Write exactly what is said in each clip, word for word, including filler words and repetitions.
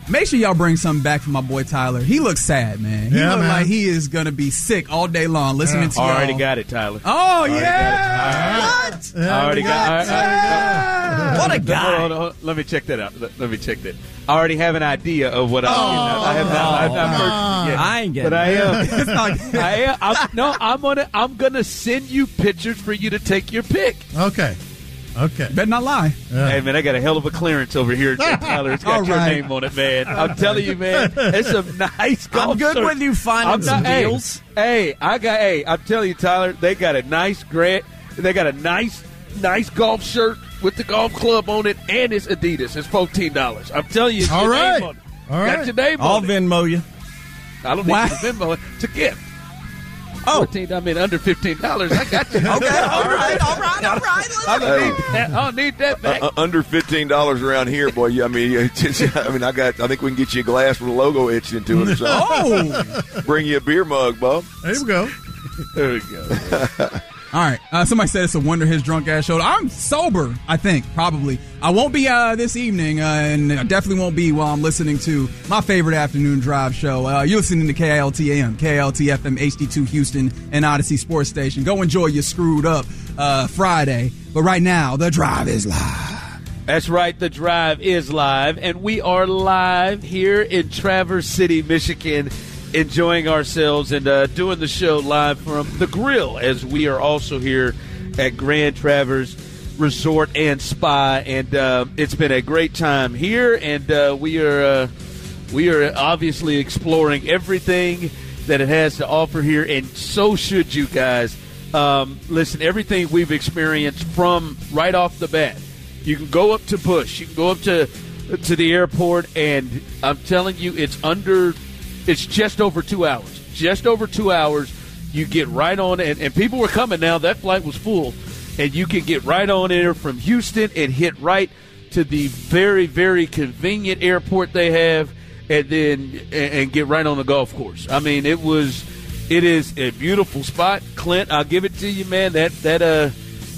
Make sure y'all bring something back for my boy Tyler. He looks sad, man. He Yeah, looks man. like he is going to be sick all day long listening Yeah. to y'all. Already got it, Tyler. Oh, Already yeah. got What? Yeah, I already got it. Yeah. What a Hold guy. on, hold on, hold on. Let me check that out. Let, let me check that. I already have an idea of what I'm getting. I have not, I have not purchased it yet. I ain't getting But I it. am. It's not- I am. I'm, no, I'm gonna. I'm gonna send you pictures for you to take your pick. Okay. Okay. Better not lie. Yeah. Hey man, I got a hell of a clearance over here, Tyler. It's got All your right. name on it, man. I'm telling you, man. It's some nice golf. I'm good shirt. with you finding I'm some not- hey, deals. Hey, I got. Hey, I'm telling you, Tyler. They got a nice grant. They got a nice, nice golf shirt with the golf club on it, and it's Adidas. It's fourteen dollars. I'm telling you, it's All your right. name on it. All Got right. your name I'll on it. Venmo you. I don't Wow. need you to Venmo it. It's a gift. Oh. fourteen, I mean, under fifteen dollars. I got you. Okay, all right, all right, all right. I Let's- don't need that. I don't need that back. Uh, uh, under fifteen dollars around here, boy. Yeah, I mean, it's just- I mean, I got. I think we can get you a glass with a logo etched into it or something. Oh. Bring you a beer mug, Bob. There we go. There we go. All right. Uh, somebody said it's a wonder his drunk ass show. I'm sober, I think, probably. I won't be uh, this evening, uh, and I definitely won't be while I'm listening to my favorite afternoon drive show. Uh, you're listening to K I L T A M, K I L T F M, H D two Houston, and Odyssey Sports Station. Go enjoy your screwed up uh, Friday. But right now, the drive is live. That's right. The drive is live, and we are live here in Traverse City, Michigan, enjoying ourselves and uh, doing the show live from the grill, as we are also here at Grand Traverse Resort and Spa, and uh, it's been a great time here, and uh, we are uh, we are obviously exploring everything that it has to offer here, and so should you guys. Um, listen, everything we've experienced from right off the bat. You can go up to Busch, you can go up to to the airport, and I'm telling you, it's under. It's just over two hours. Just over two hours. You get right on, and, and people were coming now. That flight was full, and you can get right on there from Houston and hit right to the very, very convenient airport they have, and then and, and get right on the golf course. I mean, it was, it is a beautiful spot, Clint. I'll give it to you, man. That that uh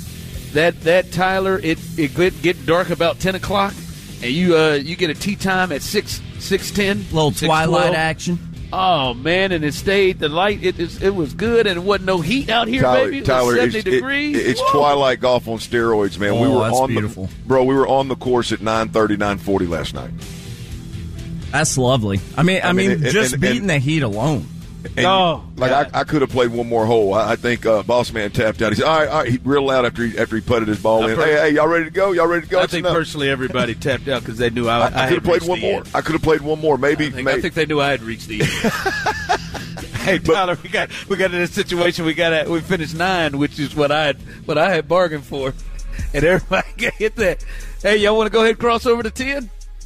that that Tyler, it it get, get dark about ten o'clock, and you uh you get a tee time at six. six ten, Little twilight action. Oh man, and it stayed. The light, it is, it was good, and it wasn't no heat out here, Tyler, baby. It Tyler, was seventy it's, it- degrees. it's Whoa. twilight golf on steroids, man. we Oh, were that's on beautiful. the bro. We were on the course at nine thirty, nine forty last night. That's lovely. I mean, I, I mean, mean, and- just and- beating and- the heat alone. And Oh, like God. I, I could have played one more hole. I, I think uh, Boss Man tapped out. He said, "All right, all right." He real loud after he after he putted his ball I in. per- Hey, hey, y'all ready to go? Y'all ready to go? I It's think enough. personally everybody tapped out because they knew I, I, I, I could had have played reached one the more. end. I could have played one more. Maybe, I think, maybe. I think they knew I had reached the end. Hey Tyler, we got we got in this situation. We got at, we finished nine, which is what I had what I had bargained for, and everybody got hit that. Hey, y'all want to go ahead and cross over to ten?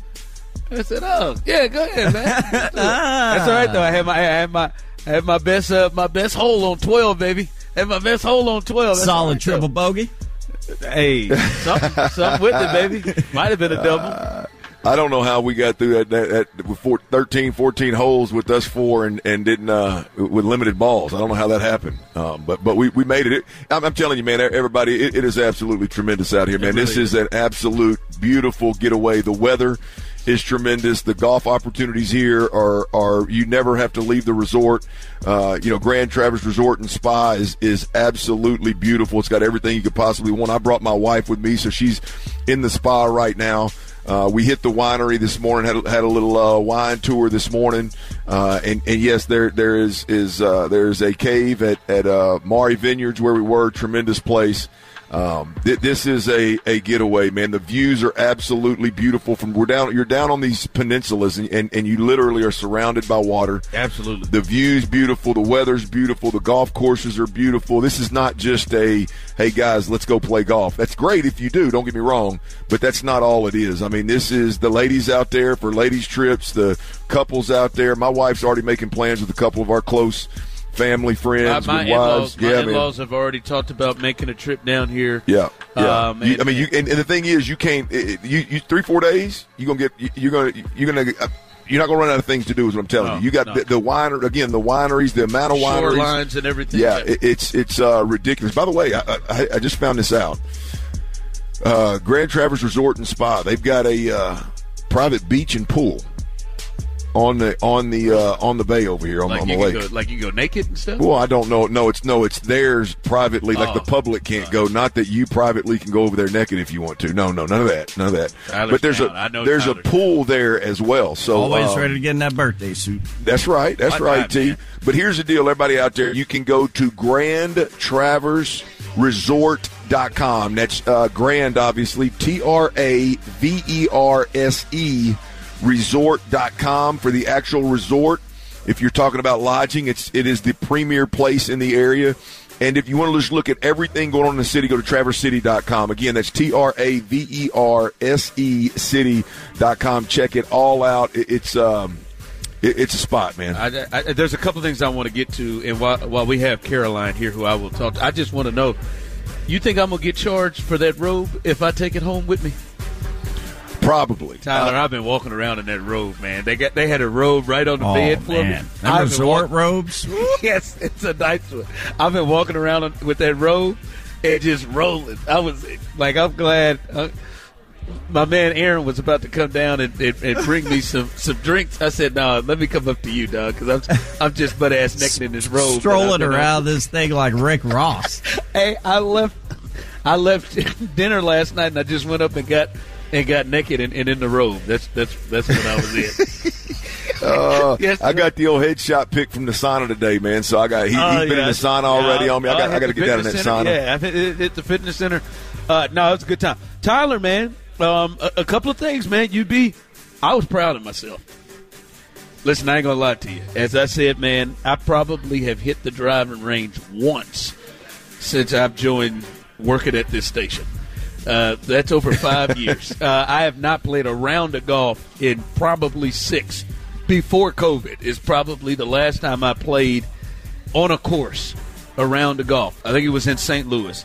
I said, "Oh, yeah, go ahead, man." That's all right though. I had my I had my I had my best uh, my best hole on twelve, baby. I had my best hole on twelve. That's all Solid right, triple though. bogey. Hey, something, something with it, baby. Might have been a double. I don't know how we got through that, that, that with four, thirteen, fourteen holes with us four and, and didn't uh, with limited balls. I don't know how that happened, um, but but we, we made it. it I'm, I'm telling you, man, everybody, it, it is absolutely tremendous out here, man. really This is an absolute beautiful getaway. The weather is tremendous. The golf opportunities here are are you never have to leave the resort. Uh, you know, Grand Traverse Resort and Spa is is absolutely beautiful. It's got everything you could possibly want. I brought my wife with me, so she's in the spa right now. Uh, we hit the winery this morning. Had, had a little uh, wine tour this morning, uh, and, and yes, there there is is uh, there is a cave at at uh, Maury Vineyards where we were. Tremendous place. Um, th- this is a, a getaway, man. The views are absolutely beautiful. From we're down, you're down on these peninsulas, and, and, and you literally are surrounded by water. Absolutely. The view's beautiful. The weather's beautiful. The golf courses are beautiful. This is not just a, hey, guys, let's go play golf. That's great if you do, don't get me wrong, but that's not all it is. I mean, this is the ladies out there for ladies' trips, the couples out there. My wife's already making plans with a couple of our close family, friends, Uh, my with wives. in-laws, my yeah, man. in-laws have already talked about making a trip down here. Yeah, yeah. Um, You- and- I mean, you, and, and the thing is, you can't. It, you, you three, four days, you gonna get. You, you're gonna. You're gonna. Uh, you're not gonna run out of things to do. Is what I'm telling No, you. You got no. the, the winery again. The wineries, the amount of wineries, Shorelines and everything. Yeah, it, it's it's uh, ridiculous. By the way, I, I, I just found this out. Uh, Grand Traverse Resort and Spa. They've got a uh, private beach and pool. on the on the uh, on the bay over here on, Like on you the can lake. go, like you go naked and stuff. Well, I don't know. No, it's no, it's theirs privately. Like Oh. the public can't go. Not that you privately can go over there naked if you want to. No, no, none of that. None of that. Tyler's but there's down. I know a there's Tyler. a pool there as well. So Always uh, ready to get in that birthday suit. That's right. That's Why right, not, T. man? But here's the deal, everybody out there. You can go to Grand Traverse Resort dot com. That's uh, Grand, obviously. T R A V E R S E resort dot com for the actual resort. If you're talking about lodging, it's it is the premier place in the area. And if you want to just look at everything going on in the city, go to traverse city dot com. Again, that's T R A V E R S E city dot com. Check it all out. It, it's um, it, it's a spot, man. I, I, there's a couple things I want to get to, and while, while we have Caroline here, who I will talk to, I just want to know, you think I'm going to get charged for that robe if I take it home with me? Probably. Tyler, Uh, I've been walking around in that robe, man. They got they had a robe right on the Oh, bed for man. me. Them I've been resort walk- robes? Yes, it's a nice one. I've been walking around with that robe and just rolling. I was like, I'm glad. Uh, my man Aaron was about to come down and, and, and bring me some, some drinks. I said, "No, let me come up to you, dog, because I'm I'm just butt ass naked in this robe." Strolling that I've been around on. this thing like Rick Ross. Hey, I left I left dinner last night and I just went up and got and got naked and, and in the robe. That's that's that's what I was in. Uh, Yes, I sir. got the old headshot pick from the sauna today, man. So I got he, Oh, he's been yeah. in the sauna already Yeah, on me. I got I hit got to the get down in that fitness center. sauna. Yeah, I hit, hit- hit the fitness center. Uh, no, it was a good time. Tyler, man, um, a, a couple of things, man. You be, I was proud of myself. Listen, I ain't gonna lie to you. As I said, man, I probably have hit the driving range once since I've joined working at this station. Uh, that's over five years. Uh, I have not played a round of golf in probably six. Before COVID is probably the last time I played on a course a round of golf. I think it was in Saint Louis.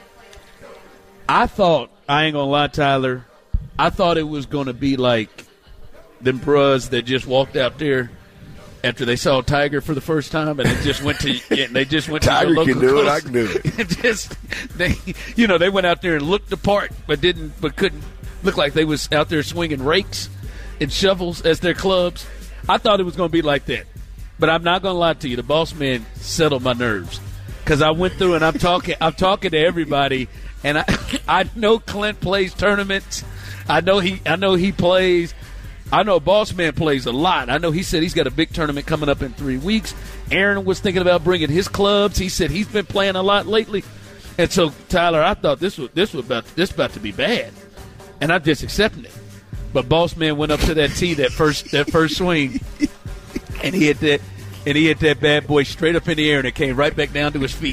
I thought, I ain't gonna lie, Tyler, I thought it was gonna be like them bros that just walked out there after they saw Tiger for the first time, and they just went to and they just went Tiger to the local can do it, course. I can do it. And just they, you know, they went out there and looked the part, but didn't, but couldn't look like they was out there swinging rakes and shovels as their clubs. I thought it was going to be like that, but I'm not going to lie to you. The boss man settled my nerves because I went through and I'm talking, I'm talking to everybody, and I, I know Clint plays tournaments. I know he, I know he plays. I know Boss Man plays a lot. I know he said he's got a big tournament coming up in three weeks. Aaron was thinking about bringing his clubs. He said he's been playing a lot lately. And so, Tyler, I thought this was this was about this about to be bad, and I'm just accepting it. But Boss Man went up to that tee that first that first swing, and he hit that and he hit that bad boy straight up in the air, and it came right back down to his feet.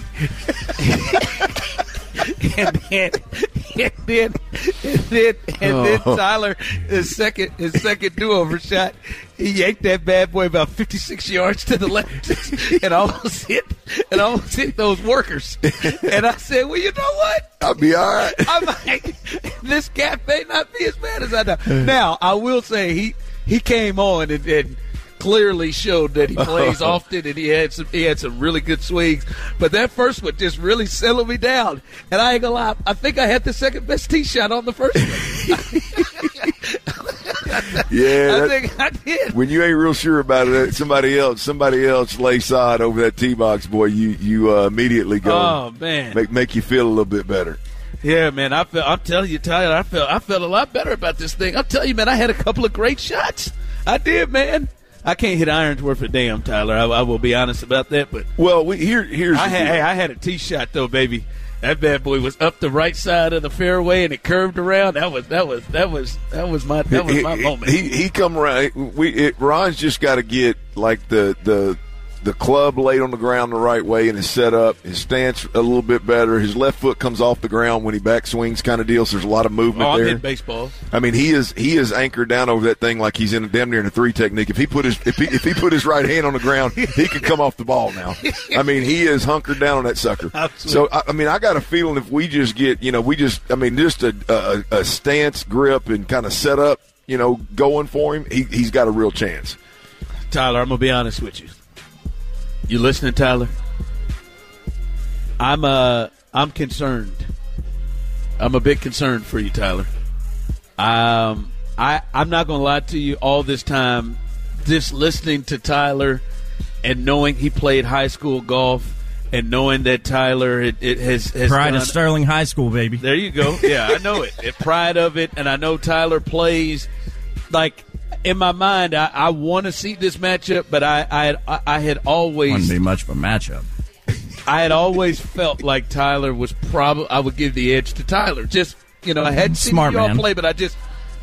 and then, and then, and then, and then Oh. Tyler, his second, his second do-over shot, he yanked that bad boy about fifty-six yards to the left, and almost hit, and almost hit those workers. And I said, "Well, you know what? I'll be all right. I'm like, this cat may not be as bad as I know." Now, I will say he he came on and, and clearly showed that he plays often, and he had some he had some really good swings. But that first one just really settled me down. And I ain't gonna lie, I think I had the second best tee shot on the first one. Yeah, I that- think I did. when you ain't real sure about it, somebody else, somebody else lay side over that tee box, boy. You you uh, immediately go Oh man, make make you feel a little bit better. yeah, man. I felt. I'm telling you, Tyler. I felt. I felt a lot better about this thing. I'll tell you, man. I had a couple of great shots. I did, man. I can't hit irons worth a damn, Tyler. I, I will be honest about that. But Well, we here here's I the had. deal. Hey, I had a tee shot though, baby. That bad boy was up the right side of the fairway and it curved around. That was. That was. That was. That was my. That was my he, moment. He he come around. We it, Ron's just got to get like the the the club laid on the ground the right way and his setup, his stance a little bit better. His left foot comes off the ground when he back swings, kind of deal. So there's a lot of movement oh, I'm there. hitting baseballs. I mean, he is he is anchored down over that thing like he's in a damn near in a three technique. If he put his if he if he put his right hand on the ground, he could come off the ball now. I mean, he is hunkered down on that sucker. Absolutely. So I, I mean, I got a feeling if we just get you know we just I mean just a a, a stance, grip, and kind of setup you know going for him, he he's got a real chance. Tyler, I'm gonna be honest with you. You listening, Tyler? I'm uh I'm concerned. I'm a bit concerned for you, Tyler. Um, I I'm not gonna lie to you. All this time, just listening to Tyler and knowing he played high school golf and knowing that Tyler it, it has, has Pride done, of Sterling High School, baby. There you go. Yeah, I know it. it. Pride of it, and I know Tyler plays. Like, in my mind, I, I want to see this matchup, but I, I, had, I had always... Wouldn't be much of a matchup. I had always felt like Tyler was probably... I would give the edge to Tyler. Just, you know, I hadn't seen Smart you all man. play, but I just...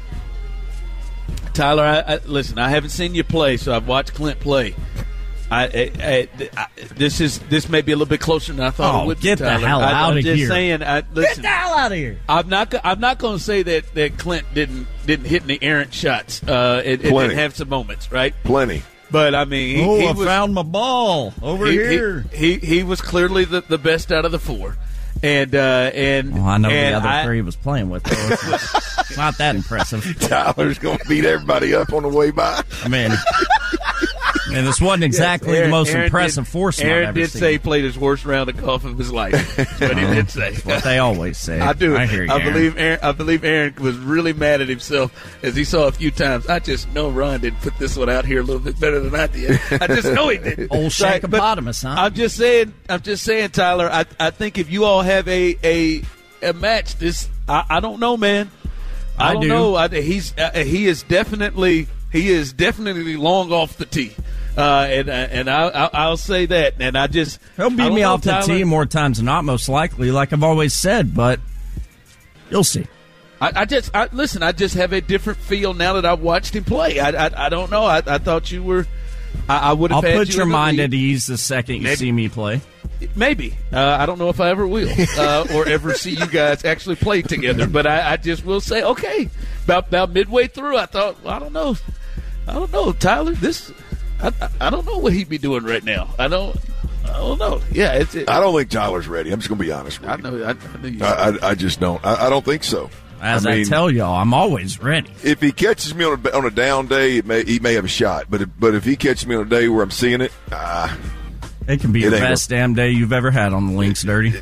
Tyler, I, I, listen, I haven't seen you play, so I've watched Clint play. I, I, I, this is this may be a little bit closer than I thought Oh, it would be. get the Tyler. hell I, out I'm of just here. saying. I, listen, Get the hell out of here. I'm not. go- I'm not going to say that, that Clint didn't didn't hit any errant shots. Uh, and, and Plenty. didn't have some moments, right? Plenty. But I mean, he, Oh, he I was, found my ball over he, here. He, he he was clearly the, the best out of the four, and uh, and Well, I know and the other I, three he was playing with. Though. It's not that impressive. Tyler's going to beat everybody up on the way by. I mean, and this wasn't exactly Aaron- the most Aaron impressive did, foursome Aaron I've ever did seen. say he played his worst round of golf of his life. That's what he did say. What they always say. I do. I hear you. I Aaron. believe Aaron. I believe Aaron was really mad at himself as he saw a few times. I just know Ron didn't put this one out here a little bit better than I did. I just know he did. Old Right, but Shankopotamus, huh? I'm just saying. I'm just saying, Tyler. I I think if you all have a a, a match, this I, I don't know, man. I, I don't do. know. I, he's uh, he is definitely he is definitely long off the tee. Uh, and and I, I, I'll say that. And I just He'll I beat don't me know, off the Tyler. tee more times than not, most likely, like I've always said, but you'll see. I, I just I, listen. I just have a different feel now that I've watched him play. I I, I don't know. I, I thought you were. I, I would have. I'll had put you your in the mind lead. at ease the second you Maybe. see me play. Maybe. Uh, I don't know if I ever will uh, or ever see you guys actually play together. But I, I just will say, okay. About about midway through, I thought, well, I don't know. I don't know, Tyler. This, I, I, I don't know what he'd be doing right now. I don't. I don't know. Yeah, it's. It, I don't think Tyler's ready. I'm just going to be honest with I you. know. I, I know you. I, I, I just don't. I, I don't think so. As I, mean, tell y'all, I'm always ready. if he catches me on a, on a down day, it may, he may have a shot. But if, but if he catches me on a day where I'm seeing it, ah, It can be It the ain't best damn day you've ever had on the links, Dirty.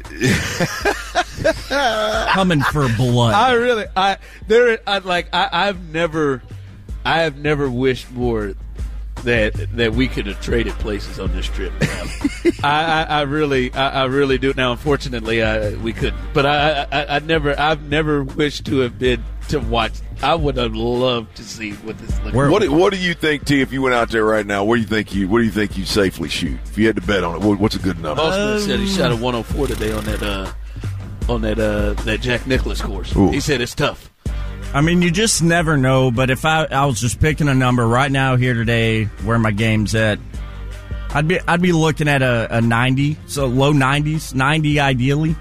Coming for blood. I really, I there, I like, I, I've never, I have never wished more that that we could have traded places on this trip. I, I, I really, I, I really do. Now, unfortunately, I, we couldn't. But I, I, I never, I've never wished to have been to watch. I would have loved to see what this looked Where- like. what do, what do you think, T? If you went out there right now, what do you think you what do you think you safely shoot? If you had to bet on it, what, what's a good number? Bossman said he shot a one oh four today on that uh, on that uh, that Jack Nicklaus course. Ooh. He said it's tough. I mean, you just never know, but if I, I was just picking a number right now here today where my game's at, I'd be I'd be looking at a, a ninety, so low nineties, ninety ideally.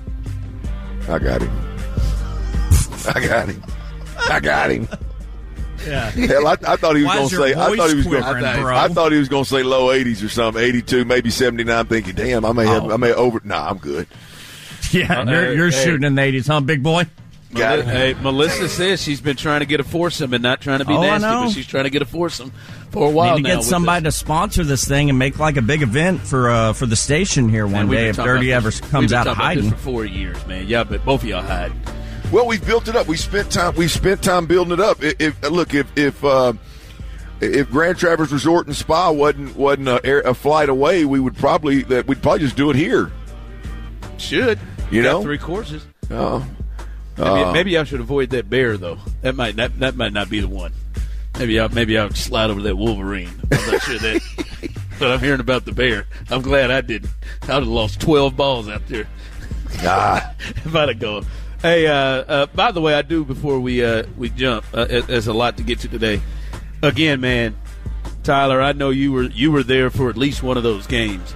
I got him. I got him. I got him. Yeah. Hell, I, I thought he was Why going is to your say. I voice thought he was going. quivering, I thought- bro? I thought he was going to say low eighties or something, eighty-two, maybe seventy-nine. Thinking, damn, I may have, Oh. I may over. Nah, I'm good. Yeah, you're, you're hey. shooting in the eighties, huh, big boy? Got it. Hey, Melissa says she's been trying to get a foursome and not trying to be Oh, I nasty, know. but she's trying to get a foursome for a while Need to now. get with somebody this. to sponsor this thing and make like a big event for uh, for the station here Man, one we've day been if talking Dirty about ever this- we've comes been out of talking about this hiding. for four years, man. Yeah, but both of y'all hide. Well, we've built it up. We spent time. We spent time building it up. If, if look, if if uh, if Grand Traverse Resort and Spa wasn't wasn't a, air, a flight away, we would probably that we'd probably just do it here. Should You Got know? three courses. Oh, Maybe, Uh, maybe I should avoid that bear though. That might that, that might not be the one. Maybe I maybe I'll slide over that Wolverine. I'm not sure that. But I'm hearing about the bear. I'm glad I didn't. I'd have lost twelve balls out there. ah, if I'd have gone. Hey, uh, uh, by the way, I do before we uh, we jump. Uh, there's a lot to get to today. Again, man, Tyler, I know you were you were there for at least one of those games.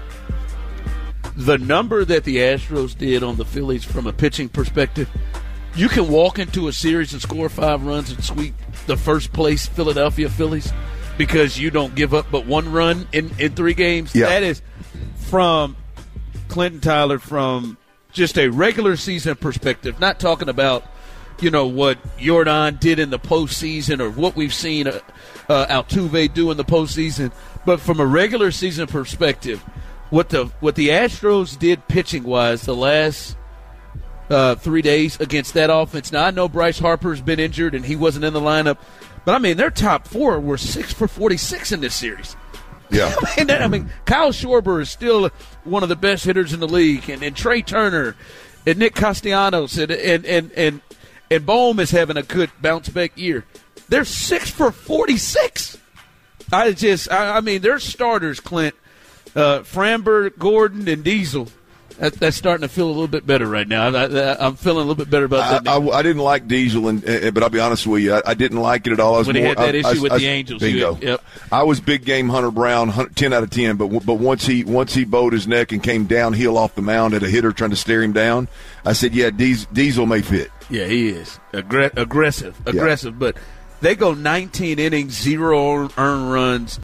The number that the Astros did on the Phillies from a pitching perspective, you can walk into a series and score five runs and sweep the first place Philadelphia Phillies because you don't give up but one run in, in three games. Yeah. That is from Clinton Tyler from just a regular season perspective, not talking about, you know, what Jordan did in the postseason or what we've seen uh, uh, Altuve do in the postseason, but from a regular season perspective, what the what the Astros did pitching wise the last uh, three days against that offense. Now I know Bryce Harper's been injured and he wasn't in the lineup, But, I mean, their top four were six for forty-six in this series. Yeah. I mean, that, I mean, Kyle Schwarber is still one of the best hitters in the league, and, and Trey Turner and Nick Castellanos and and and and, and Bohm is having a good bounce-back year. They're six for forty-six. I just, I, I mean, their starters, Clint, uh, Framber, Gordon, and Diesel. That, that's starting to feel a little bit better right now. I, I, I'm feeling a little bit better about that. I, I, I didn't like Diesel, and, and but I'll be honest with you, I, I didn't like it at all. I was when more, he had that I, issue I, with I, the Angels. Bingo. Had, yep. I was big game Hunter Brown, ten out of ten. But but once he once he bowed his neck and came downhill off the mound at a hitter trying to stare him down, I said, yeah, Diesel, Diesel may fit. Yeah, he is Aggr- aggressive, aggressive. Yeah. But they go nineteen innings, zero earned runs.